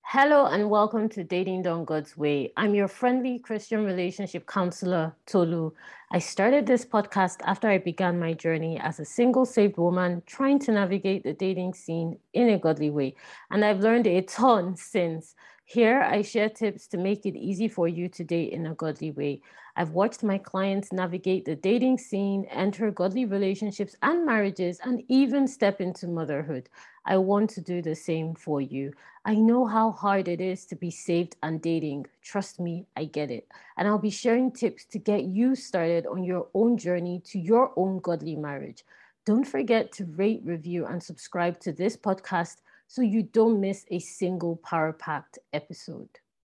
Hello and welcome to Dating Done God's Way. I'm your friendly Christian relationship counselor, Tolu. I started this podcast after I began my journey as a single saved woman trying to navigate the dating scene in a godly way. And I've learned a ton since. Here, I share tips to make it easy for you to date in a godly way. I've watched my clients navigate the dating scene, enter godly relationships and marriages, and even step into motherhood. I want to do the same for you. I know how hard it is to be saved and dating. Trust me, I get it. And I'll be sharing tips to get you started on your own journey to your own godly marriage. Don't forget to rate, review, and subscribe to this podcast so you don't miss a single power packed episode.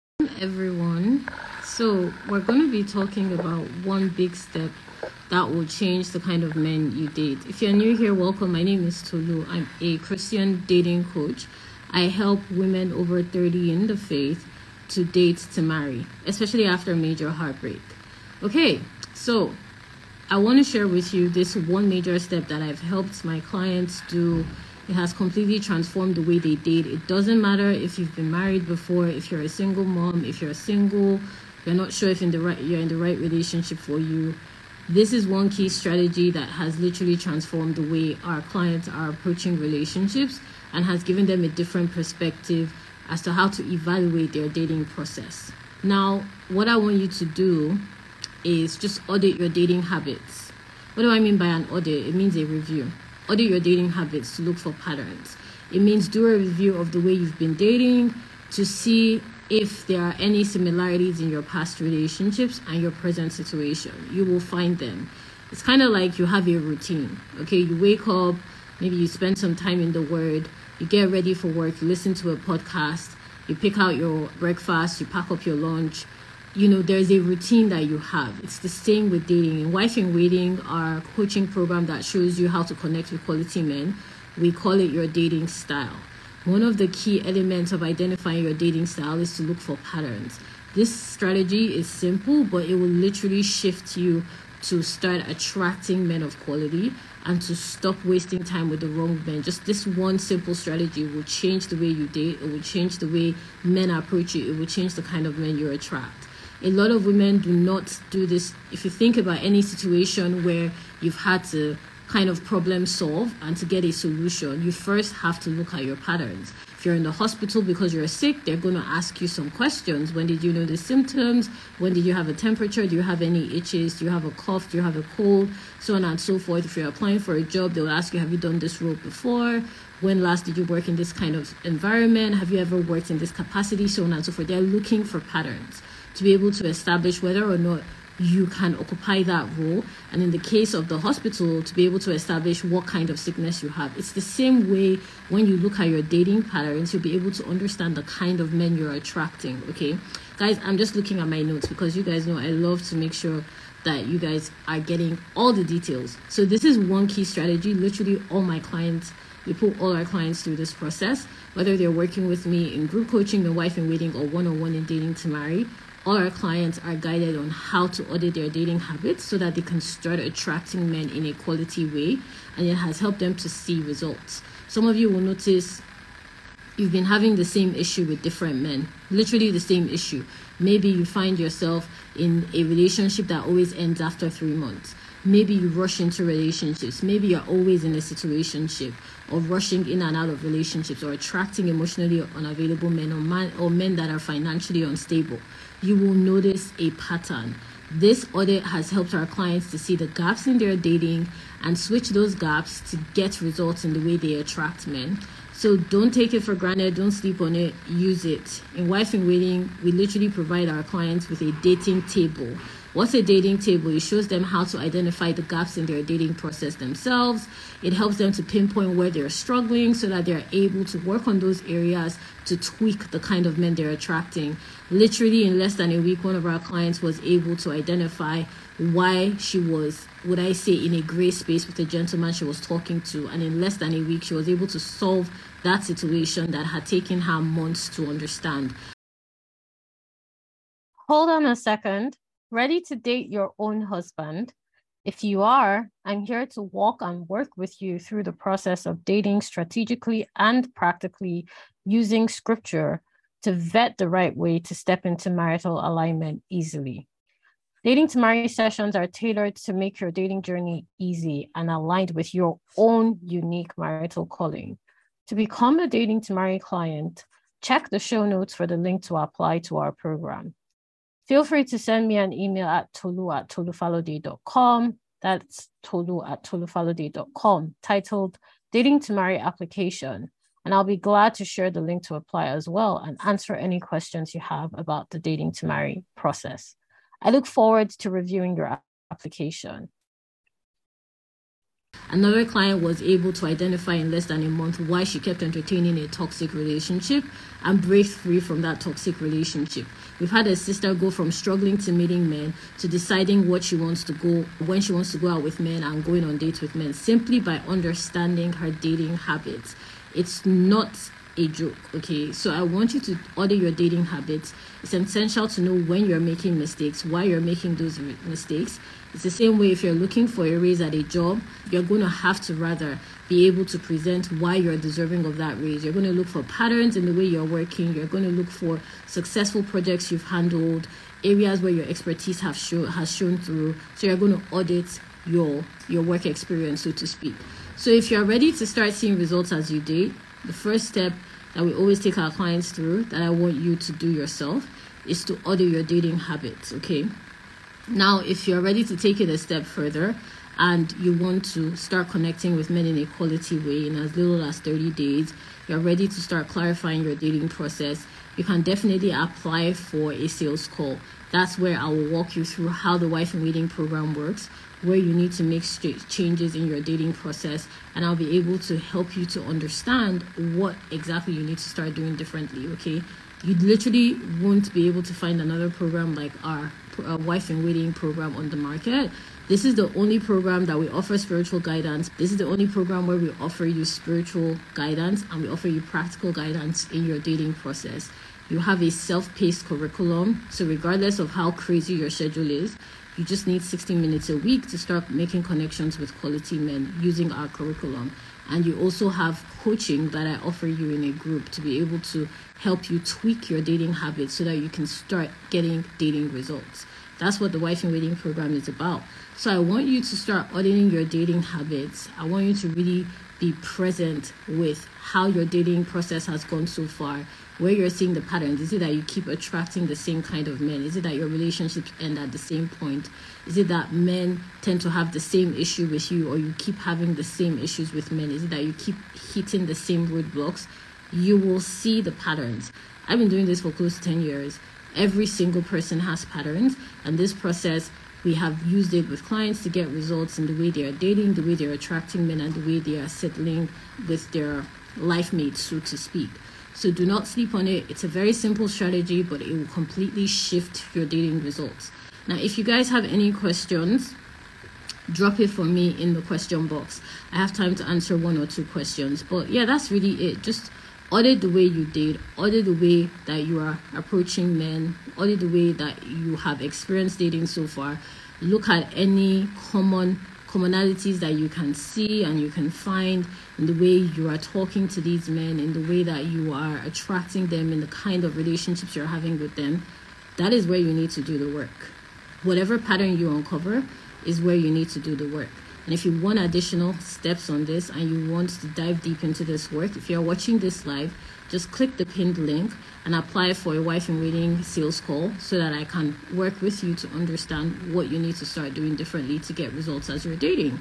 Everyone, so we're going to be talking about one big step that will change the kind of men you date. If you're new here, welcome. My name is Tolu. I'm a Christian dating coach. I help women over 30 in the faith to date to marry, especially after a major heartbreak. Okay, so I want to share with you this one major step that I've helped my clients do. It has completely transformed the way they date. It doesn't matter if you've been married before, if you're a single mom, if you're single, you're not sure if you're in the right relationship for you. This is one key strategy that has literally transformed the way our clients are approaching relationships and has given them a different perspective as to how to evaluate their dating process. Now, what I want you to do is just audit your dating habits. What do I mean by an audit? It means a review. Audit your dating habits to look for patterns. It means do a review of the way you've been dating to see if there are any similarities in your past relationships and your present situation. You will find them. It's kind of like you have a routine. Okay, you wake up, maybe you spend some time in the Word, you get ready for work, you listen to a podcast, you pick out your breakfast, you pack up your lunch. There's a routine that you have. It's the same with dating. In Wife in Waiting, our coaching program that shows you how to connect with quality men, we call it your dating style. One of the key elements of identifying your dating style is to look for patterns. This strategy is simple, but it will literally shift you to start attracting men of quality and to stop wasting time with the wrong men. Just this one simple strategy will change the way you date. It will change the way men approach you. It will change the kind of men you attract. A lot of women do not do this. If you think about any situation where you've had to kind of problem solve and to get a solution, you first have to look at your patterns. If you're in the hospital because you're sick, they're going to ask you some questions. When did you know the symptoms? When did you have a temperature? Do you have any itches? Do you have a cough? Do you have a cold? So on and so forth. If you're applying for a job, they'll ask you, have you done this role before? When last did you work in this kind of environment? Have you ever worked in this capacity? So on and so forth. They're looking for patterns to be able to establish whether or not you can occupy that role, and in the case of the hospital, to be able to establish what kind of sickness you have. It's the same way when you look at your dating patterns, you'll be able to understand the kind of men you're attracting. Okay, guys, I'm just looking at my notes because you guys know I love to make sure that you guys are getting all the details. So this is one key strategy. Literally all my clients, we put all our clients through this process, whether they're working with me in group coaching, the Wife in Waiting, or one-on-one in Dating to Marry. All our clients are guided on how to audit their dating habits so that they can start attracting men in a quality way, and it has helped them to see results. Some of you will notice you've been having the same issue with different men, literally the same issue. Maybe you find yourself in a relationship that always ends after 3 months. Maybe you rush into relationships. Maybe you're always in a situationship, or rushing in and out of relationships, or attracting emotionally unavailable men, or men that are financially unstable. You will notice a pattern. This audit has helped our clients to see the gaps in their dating and switch those gaps to get results in the way they attract men. So don't take it for granted. Don't sleep on it. Use it. In Wife in Waiting, we literally provide our clients with a dating table. What's a dating table? It shows them how to identify the gaps in their dating process themselves. It helps them to pinpoint where they're struggling so that they're able to work on those areas to tweak the kind of men they're attracting. Literally in less than a week, one of our clients was able to identify why she was, would I say, in a gray space with a gentleman she was talking to. And in less than a week, she was able to solve that situation that had taken her months to understand. Hold on a second. Ready to date your own husband? If you are, I'm here to walk and work with you through the process of dating strategically and practically using scripture to vet the right way to step into marital alignment easily. Dating to Marry sessions are tailored to make your dating journey easy and aligned with your own unique marital calling. To become a Dating to Marry client, check the show notes for the link to apply to our program. Feel free to send me an email at tolu@tolufalode.com. That's tolu@tolufalode.com, titled Dating to Marry Application. And I'll be glad to share the link to apply as well and answer any questions you have about the Dating to Marry process. I look forward to reviewing your application. Another client was able to identify in less than a month why she kept entertaining a toxic relationship and break free from that toxic relationship. We've had a sister go from struggling to meeting men to deciding when she wants to go out with men and going on dates with men simply by understanding her dating habits. It's not a joke, okay? So I want you to audit your dating habits. It's essential to know when you're making mistakes, why you're making those mistakes. It's the same way if you're looking for a raise at a job, you're going to have to rather be able to present why you're deserving of that raise. You're going to look for patterns in the way you're working. You're going to look for successful projects you've handled, areas where your expertise has shown through. So you're going to audit your work experience, so to speak. So if you're ready to start seeing results as you date, the first step that we always take our clients through, that I want you to do yourself, is to audit your dating habits, okay? Now, if you're ready to take it a step further and you want to start connecting with men in a quality way in as little as 30 days, you're ready to start clarifying your dating process, you can definitely apply for a sales call. That's where I will walk you through how the Wife in Waiting program works, where you need to make changes in your dating process, and I'll be able to help you to understand what exactly you need to start doing differently, okay? You literally won't be able to find another program like our Wife in Waiting program on the market. This is the only program that we offer spiritual guidance. This is the only program where we offer you spiritual guidance and we offer you practical guidance in your dating process. You have a self-paced curriculum, so regardless of how crazy your schedule is, you just need 60 minutes a week to start making connections with quality men using our curriculum. And you also have coaching that I offer you in a group to be able to help you tweak your dating habits so that you can start getting dating results. That's what the Wife in Waiting program is about. So I want you to start auditing your dating habits. I want you to really be present with how your dating process has gone so far, where you're seeing the patterns. Is it that you keep attracting the same kind of men? Is it that your relationships end at the same point? Is it that men tend to have the same issue with you, or you keep having the same issues with men? Is it that you keep hitting the same roadblocks? You will see the patterns. I've been doing this for close to 10 years. Every single person has patterns, and this process, we have used it with clients to get results in the way they are dating, the way they're attracting men, and the way they are settling with their life mates, so to speak. So do not sleep on it. It's a very simple strategy, but it will completely shift your dating results. Now, if you guys have any questions, drop it for me in the question box. I have time to answer 1 or 2 questions. But yeah, that's really it. Just audit the way you date, audit the way that you are approaching men, audit the way that you have experienced dating so far. Look at any commonalities that you can see and you can find in the way you are talking to these men, in the way that you are attracting them, in the kind of relationships you're having with them. That is where you need to do the work. Whatever pattern you uncover is where you need to do the work. And if you want additional steps on this and you want to dive deep into this work, if you're watching this live, just click the pinned link and apply for a Wife in Waiting sales call so that I can work with you to understand what you need to start doing differently to get results as you're dating.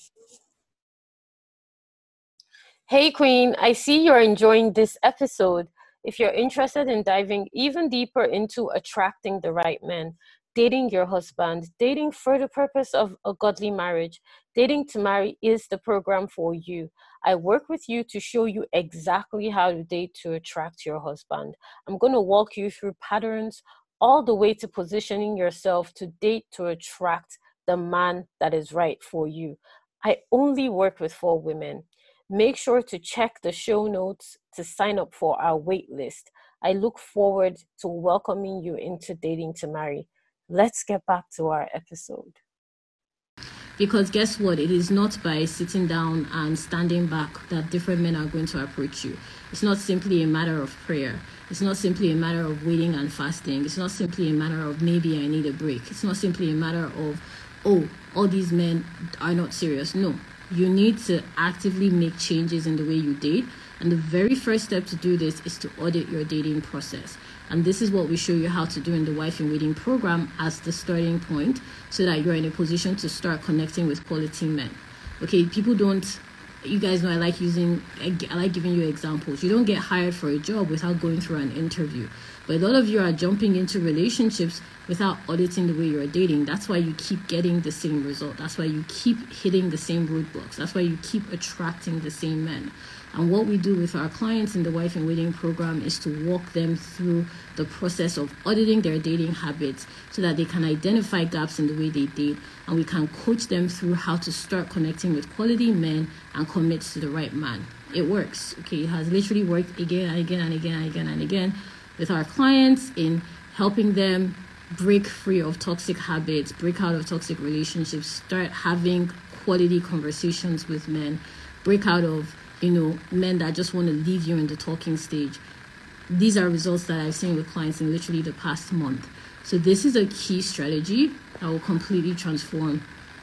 Hey Queen, I see you're enjoying this episode. If you're interested in diving even deeper into attracting the right men, dating your husband, dating for the purpose of a godly marriage, Dating to Marry is the program for you. I work with you to show you exactly how to date to attract your husband. I'm going to walk you through patterns all the way to positioning yourself to date to attract the man that is right for you. I only work with 4 women. Make sure to check the show notes to sign up for our wait list. I look forward to welcoming you into Dating to Marry. Let's get back to our episode. Because guess what? It is not by sitting down and standing back that different men are going to approach you. It's not simply a matter of prayer. It's not simply a matter of waiting and fasting. It's not simply a matter of maybe I need a break. It's not simply a matter of, oh, all these men are not serious. No, you need to actively make changes in the way you date. And the very first step to do this is to audit your dating process. And this is what we show you how to do in the Wife in Waiting program as the starting point, so that you're in a position to start connecting with quality men. Okay, you guys know I like giving you examples. You don't get hired for a job without going through an interview. But a lot of you are jumping into relationships without auditing the way you're dating. That's why you keep getting the same result. That's why you keep hitting the same roadblocks. That's why you keep attracting the same men. And what we do with our clients in the Wife in Waiting program is to walk them through the process of auditing their dating habits so that they can identify gaps in the way they date, and we can coach them through how to start connecting with quality men and commit to the right man. It works. Okay, it has literally worked again and again and again and again and again with our clients in helping them break free of toxic habits, break out of toxic relationships, start having quality conversations with men, break out of men that just want to leave you in the talking stage. These are results that I've seen with clients in literally the past month. So this is a key strategy that will completely transform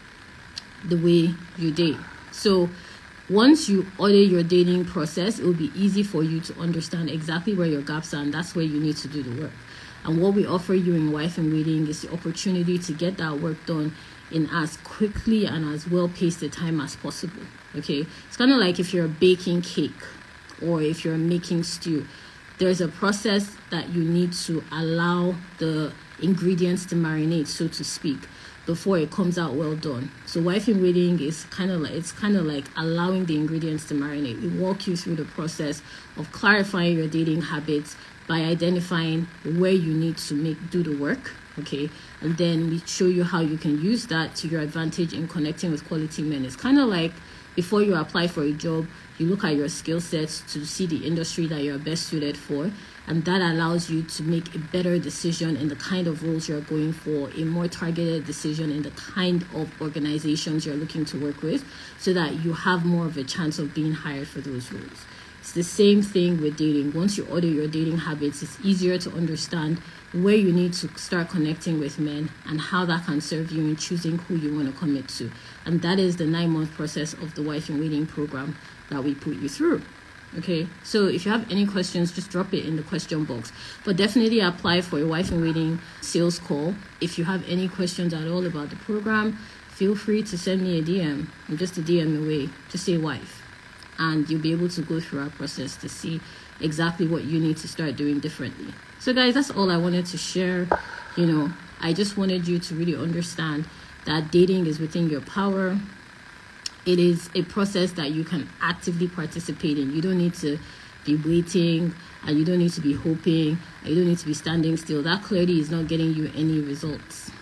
the way you date. So once you audit your dating process, it will be easy for you to understand exactly where your gaps are, and that's where you need to do the work. And what we offer you in Wife in Waiting is the opportunity to get that work done in as quickly and as well-paced a time as possible. Okay, it's kind of like if you're baking cake or if you're making stew. There's a process that you need to allow the ingredients to marinate, so to speak, before it comes out well done. So Wife in Waiting is kind of like allowing the ingredients to marinate. We walk you through the process of clarifying your dating habits by identifying where you need to do the work. Okay, and then we show you how you can use that to your advantage in connecting with quality men. It's kind of like before you apply for a job, you look at your skill sets to see the industry that you're best suited for, and that allows you to make a better decision in the kind of roles you're going for, a more targeted decision in the kind of organizations you're looking to work with, so that you have more of a chance of being hired for those roles. It's the same thing with dating. Once you audit your dating habits, it's easier to understand where you need to start connecting with men and how that can serve you in choosing who you want to commit to. And that is the 9-month process of the Wife in Waiting program that we put you through. Okay, so if you have any questions, just drop it in the question box. But definitely apply for a Wife in Waiting sales call. If you have any questions at all about the program, feel free to send me a DM. I'm just a DM away. Just say wife. And you'll be able to go through our process to see exactly what you need to start doing differently. So guys, that's all I wanted to share. I just wanted you to really understand that dating is within your power. It is a process that you can actively participate in. You don't need to be waiting, and you don't need to be hoping, and you don't need to be standing still. That clearly is not getting you any results.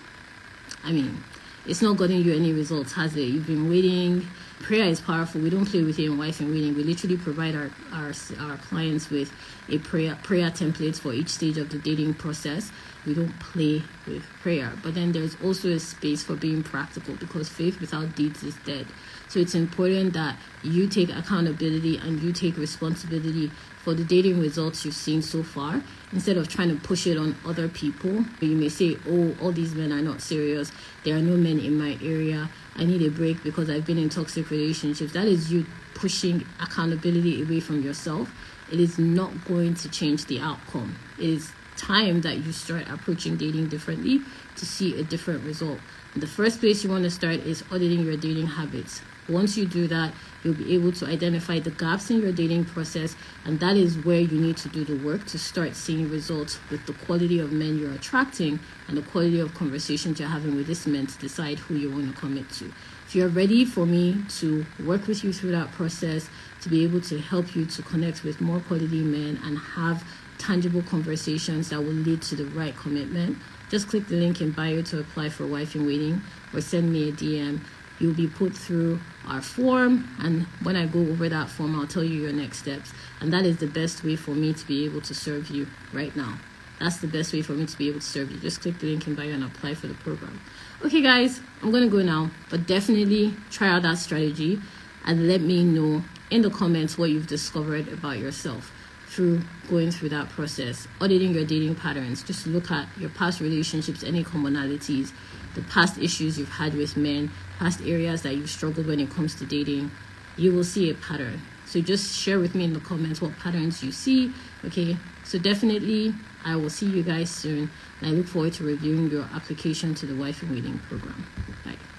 It's not getting you any results, has it? You've been waiting. Prayer is powerful. We don't play with it in Wife in Waiting. We literally provide our clients with a prayer templates for each stage of the dating process. We don't play with prayer. But then there's also a space for being practical, because faith without deeds is dead. So it's important that you take accountability and you take responsibility for the dating results you've seen so far, instead of trying to push it on other people. You may say, oh, all these men are not serious. There are no men in my area. I need a break because I've been in toxic relationships. That is you pushing accountability away from yourself. It is not going to change the outcome. It is time that you start approaching dating differently to see a different result. And the first place you want to start is auditing your dating habits. Once you do that, you'll be able to identify the gaps in your dating process, and that is where you need to do the work to start seeing results with the quality of men you're attracting and the quality of conversations you're having with these men to decide who you want to commit to. If you're ready for me to work with you through that process, to be able to help you to connect with more quality men and have tangible conversations that will lead to the right commitment, just click the link in bio to apply for Wife in Waiting, or send me a DM. You'll be put through our form, and when I go over that form, I'll tell you your next steps. And that is the best way for me to be able to serve you right now. That's the best way for me to be able to serve you. Just click the link in bio and apply for the program. Okay, guys, I'm going to go now, but definitely try out that strategy and let me know in the comments what you've discovered about yourself. through going through that process, auditing your dating patterns. Just look at your past relationships, any commonalities, the past issues you've had with men, past areas that you've struggled when it comes to dating. You will see a pattern. So just share with me in the comments what patterns you see. Okay, so definitely I will see you guys soon, and I look forward to reviewing your application to the Wife in Waiting program. Bye.